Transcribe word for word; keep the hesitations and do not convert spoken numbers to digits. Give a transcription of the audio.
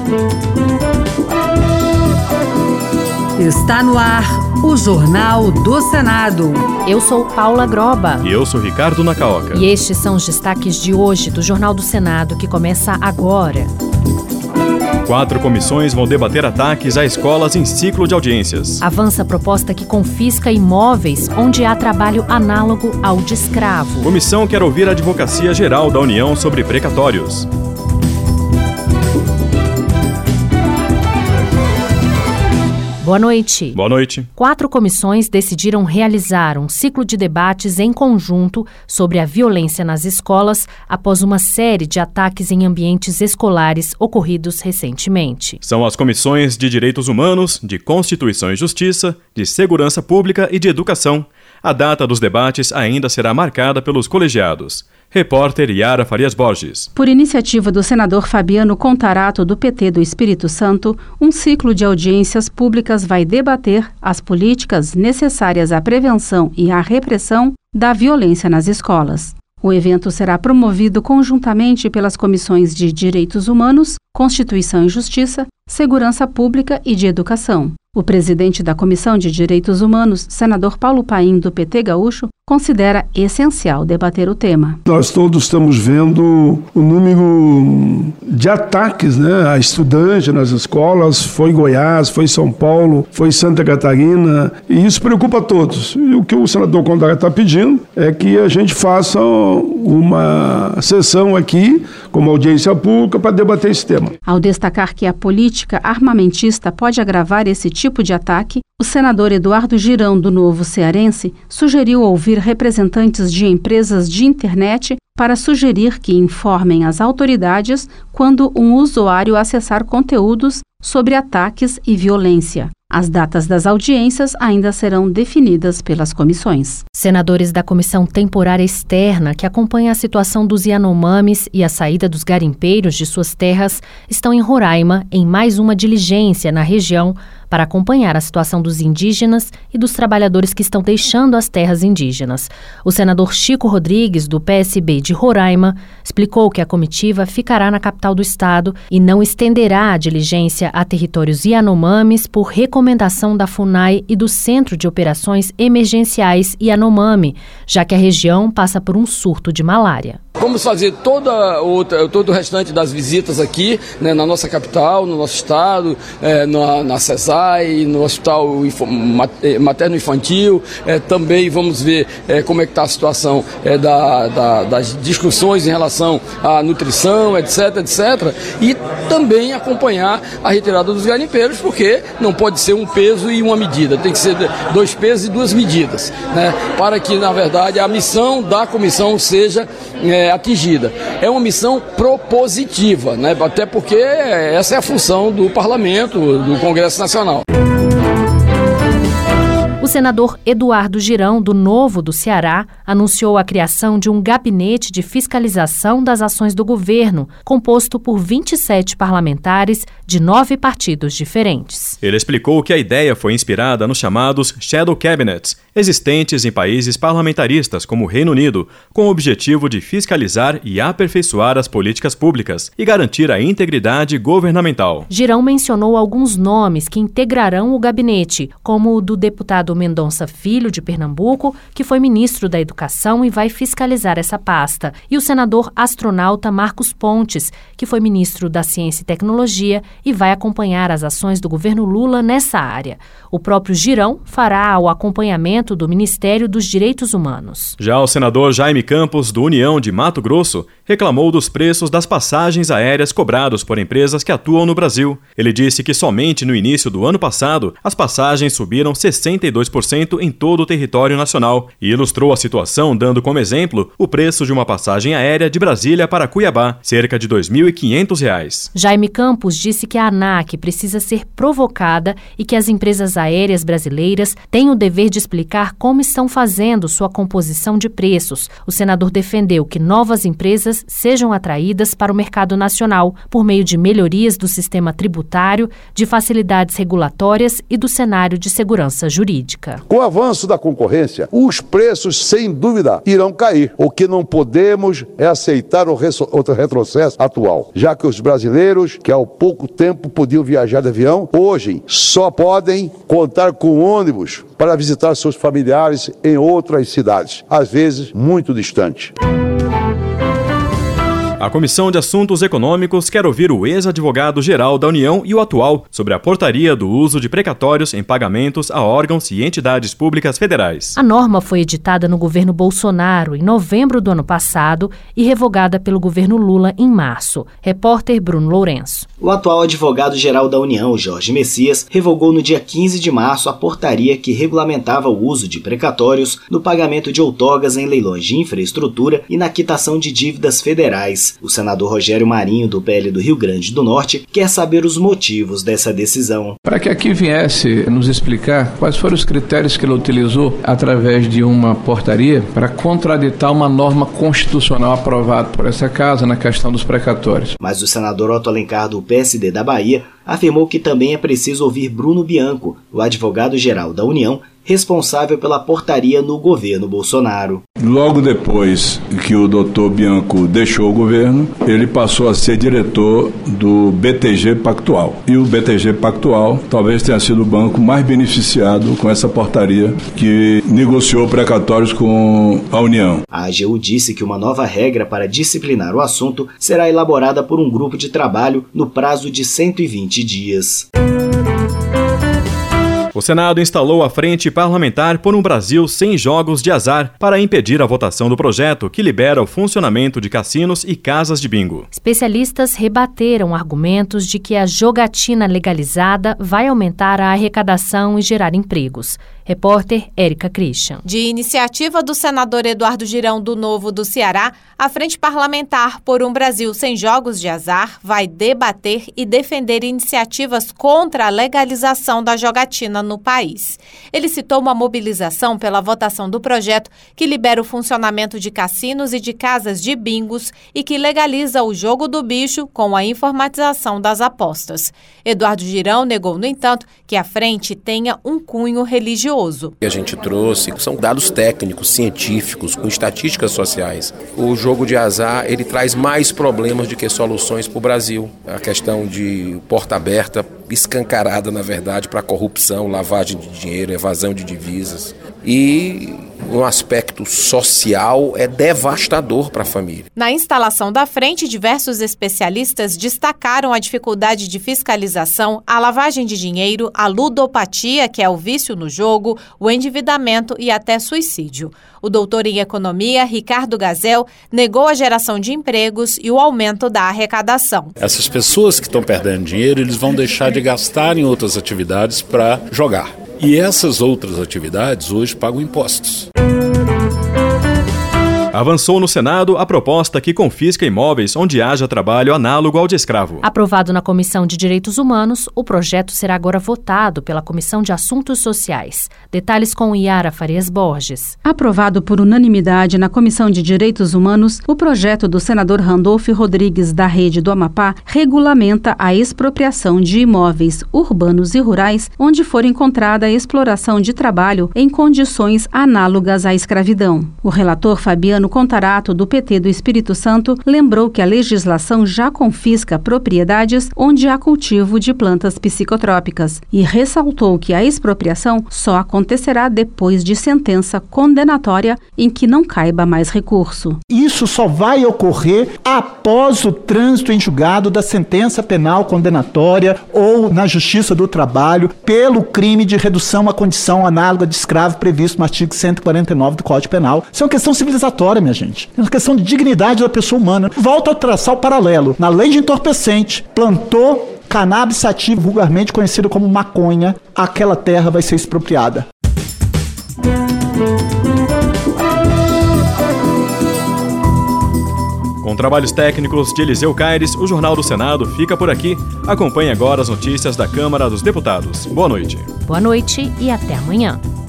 Está no ar o Jornal do Senado. Eu sou Paula Groba. E eu sou Ricardo Nacaoca. E estes são os destaques de hoje do Jornal do Senado, que começa agora. Quatro comissões vão debater ataques a escolas em ciclo de audiências. Avança a proposta que confisca imóveis onde há trabalho análogo ao de escravo. Comissão quer ouvir a Advocacia Geral da União sobre precatórios. Boa noite. Boa noite. Quatro comissões decidiram realizar um ciclo de debates em conjunto sobre a violência nas escolas após uma série de ataques em ambientes escolares ocorridos recentemente. São as comissões de Direitos Humanos, de Constituição e Justiça, de Segurança Pública e de Educação. A data dos debates ainda será marcada pelos colegiados. Repórter Yara Farias Borges. Por iniciativa do senador Fabiano Contarato, do P T do Espírito Santo, um ciclo de audiências públicas vai debater as políticas necessárias à prevenção e à repressão da violência nas escolas. O evento será promovido conjuntamente pelas comissões de Direitos Humanos, Constituição e Justiça, Segurança Pública e de Educação. O presidente da Comissão de Direitos Humanos, senador Paulo Paim, do P T Gaúcho, considera essencial debater o tema. Nós todos estamos vendo o número de ataques, né, a estudantes nas escolas, foi em Goiás, foi em São Paulo, foi em Santa Catarina, e isso preocupa a todos. E o que o senador Contarato está pedindo é que a gente faça uma sessão aqui, como audiência pública, para debater esse tema. Ao destacar que a política armamentista pode agravar esse tipo de ataque, o senador Eduardo Girão, do Novo Cearense, sugeriu ouvir representantes de empresas de internet para sugerir que informem as autoridades quando um usuário acessar conteúdos sobre ataques e violência. As datas das audiências ainda serão definidas pelas comissões. Senadores da Comissão Temporária Externa, que acompanha a situação dos Yanomamis e a saída dos garimpeiros de suas terras, estão em Roraima em mais uma diligência na região para acompanhar a situação dos indígenas e dos trabalhadores que estão deixando as terras indígenas. O senador Chico Rodrigues, do P S B de Roraima, explicou que a comitiva ficará na capital do estado e não estenderá a diligência a territórios Yanomamis por recomendação da FUNAI e do Centro de Operações Emergenciais Yanomami, já que a região passa por um surto de malária. Vamos fazer toda outra, todo o restante das visitas aqui, né, na nossa capital, no nosso estado, é, na, na CESAI, no Hospital Materno-Infantil. É, também vamos ver é, como é que está a situação é, da, da, das discussões em relação à nutrição, etc, etcétera. E também acompanhar a retirada dos garimpeiros, porque não pode ser um peso e uma medida, tem que ser dois pesos e duas medidas, né, para que, na verdade, a missão da comissão seja é, atingida. É uma missão propositiva, né? Até porque essa é a função do Parlamento, do Congresso Nacional. O senador Eduardo Girão, do Novo do Ceará, anunciou a criação de um gabinete de fiscalização das ações do governo, composto por vinte e sete parlamentares de nove partidos diferentes. Ele explicou que a ideia foi inspirada nos chamados Shadow Cabinets, existentes em países parlamentaristas como o Reino Unido, com o objetivo de fiscalizar e aperfeiçoar as políticas públicas e garantir a integridade governamental. Girão mencionou alguns nomes que integrarão o gabinete, como o do deputado Mendonça Filho, de Pernambuco, que foi ministro da Educação e vai fiscalizar essa pasta, e o senador astronauta Marcos Pontes, que foi ministro da Ciência e Tecnologia e vai acompanhar as ações do governo Lula nessa área. O próprio Girão fará o acompanhamento do Ministério dos Direitos Humanos. Já o senador Jaime Campos, do União de Mato Grosso, reclamou dos preços das passagens aéreas cobrados por empresas que atuam no Brasil. Ele disse que somente no início do ano passado, as passagens subiram sessenta e dois por cento em todo o território nacional e ilustrou a situação dando como exemplo o preço de uma passagem aérea de Brasília para Cuiabá, cerca de dois mil e quinhentos reais. Jaime Campos disse que a ANAC precisa ser provocada e que as empresas aéreas brasileiras têm o dever de explicar como estão fazendo sua composição de preços. O senador defendeu que novas empresas sejam atraídas para o mercado nacional por meio de melhorias do sistema tributário, de facilidades regulatórias e do cenário de segurança jurídica. jurídica. Com o avanço da concorrência, os preços, sem dúvida, irão cair. O que não podemos é aceitar o retrocesso atual, já que os brasileiros, que há pouco tempo podiam viajar de avião, hoje só podem contar com ônibus para visitar seus familiares em outras cidades, às vezes muito distantes. A Comissão de Assuntos Econômicos quer ouvir o ex-advogado-geral da União e o atual sobre a portaria do uso de precatórios em pagamentos a órgãos e entidades públicas federais. A norma foi editada no governo Bolsonaro em novembro do ano passado e revogada pelo governo Lula em março. Repórter Bruno Lourenço. O atual advogado-geral da União, Jorge Messias, revogou no dia quinze de março a portaria que regulamentava o uso de precatórios no pagamento de outorgas em leilões de infraestrutura e na quitação de dívidas federais. O senador Rogério Marinho, do P L do Rio Grande do Norte, quer saber os motivos dessa decisão. Para que aqui viesse nos explicar quais foram os critérios que ele utilizou através de uma portaria para contraditar uma norma constitucional aprovada por essa casa na questão dos precatórios. Mas o senador Otto Alencar, do P S D da Bahia, afirmou que também é preciso ouvir Bruno Bianco, o advogado-geral da União, responsável pela portaria no governo Bolsonaro. Logo depois que o doutor Bianco deixou o governo, ele passou a ser diretor do B T G Pactual. E o B T G Pactual talvez tenha sido o banco mais beneficiado com essa portaria que negociou precatórios com a União. A A G U disse que uma nova regra para disciplinar o assunto será elaborada por um grupo de trabalho no prazo de cento e vinte dias. O Senado instalou a Frente Parlamentar por um Brasil sem jogos de azar para impedir a votação do projeto que libera o funcionamento de cassinos e casas de bingo. Especialistas rebateram argumentos de que a jogatina legalizada vai aumentar a arrecadação e gerar empregos. Repórter Érica Christian. De iniciativa do senador Eduardo Girão do Novo do Ceará, a Frente Parlamentar por um Brasil sem jogos de azar vai debater e defender iniciativas contra a legalização da jogatina no país. Ele citou uma mobilização pela votação do projeto que libera o funcionamento de cassinos e de casas de bingos e que legaliza o jogo do bicho com a informatização das apostas. Eduardo Girão negou, no entanto, que a frente tenha um cunho religioso. Que a gente trouxe são dados técnicos, científicos, com estatísticas sociais. O jogo de azar, ele traz mais problemas do que soluções para o Brasil. A questão de porta aberta, escancarada, na verdade, para corrupção, lavagem de dinheiro, evasão de divisas. E no aspecto social é devastador para a família. Na instalação da frente, diversos especialistas destacaram a dificuldade de fiscalização, a lavagem de dinheiro, a ludopatia, que é o vício no jogo, o endividamento e até suicídio. O doutor em economia, Ricardo Gazel, negou a geração de empregos e o aumento da arrecadação. Essas pessoas que estão perdendo dinheiro, eles vão deixar de gastar em outras atividades para jogar. E essas outras atividades hoje pagam impostos. Avançou no Senado a proposta que confisca imóveis onde haja trabalho análogo ao de escravo. Aprovado na Comissão de Direitos Humanos, o projeto será agora votado pela Comissão de Assuntos Sociais. Detalhes com Yara Farias Borges. Aprovado por unanimidade na Comissão de Direitos Humanos, o projeto do senador Randolfo Rodrigues da Rede do Amapá regulamenta a expropriação de imóveis urbanos e rurais onde for encontrada a exploração de trabalho em condições análogas à escravidão. O relator Fabiano Contarato, do P T do Espírito Santo, lembrou que a legislação já confisca propriedades onde há cultivo de plantas psicotrópicas e ressaltou que a expropriação só acontecerá depois de sentença condenatória em que não caiba mais recurso. Isso só vai ocorrer após o trânsito em julgado da sentença penal condenatória ou na Justiça do Trabalho pelo crime de redução à condição análoga de escravo previsto no artigo cento e quarenta e nove do Código Penal. Isso é uma questão civilizatória, minha gente. É uma questão de dignidade da pessoa humana. Volto a traçar o paralelo. Na lei de entorpecente, plantou cannabis sativa, vulgarmente conhecido como maconha, aquela terra vai ser expropriada. Com trabalhos técnicos de Eliseu Caires, o Jornal do Senado fica por aqui. Acompanhe agora as notícias da Câmara dos Deputados. Boa noite. Boa noite e até amanhã.